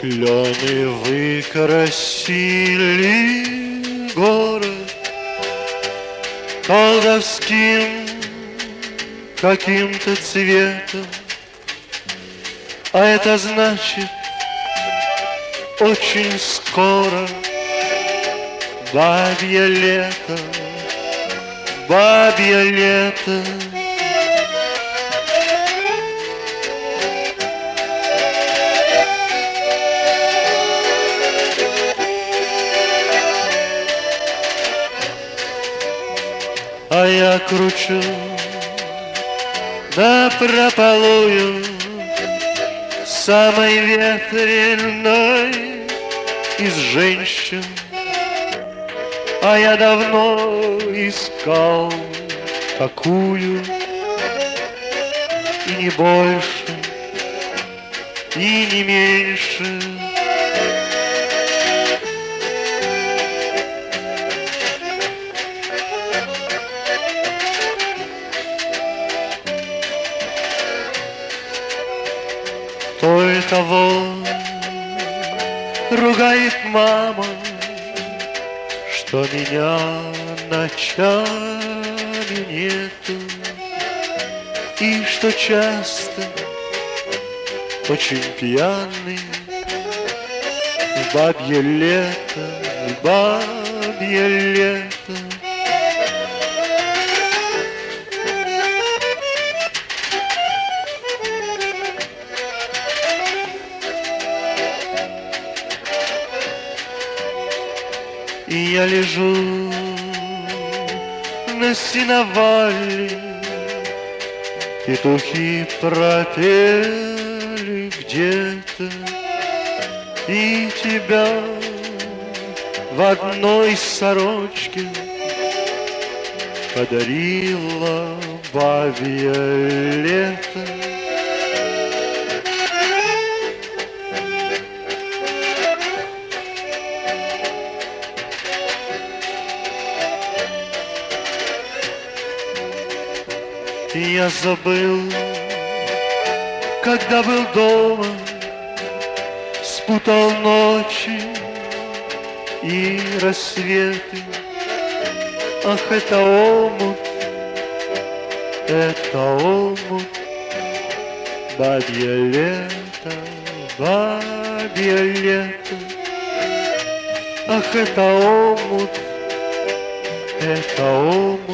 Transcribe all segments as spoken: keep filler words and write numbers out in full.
Клены выкрасили город колдовским каким-то цветом, а это значит, очень скоро бабье лето, бабье лето. А я кручу напропалую самой ветреной из женщин, а я давно искал такую, и не больше, и не меньше. Только вот ругает мама, что меня ночами нету, и что часто очень пьяный в бабье лето, в бабье лето. И я лежу на сеновале, петухи пропели где-то, и тебя в одной сорочке подарила бабье лето. И я забыл, когда был дома, спутал ночи и рассветы. Ах, это омут, это омут, бабье лето, бабье лето. Ах, это омут, это омут,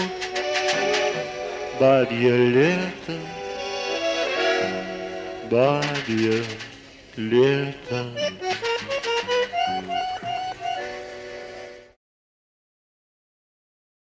бабье лето, бабье лето.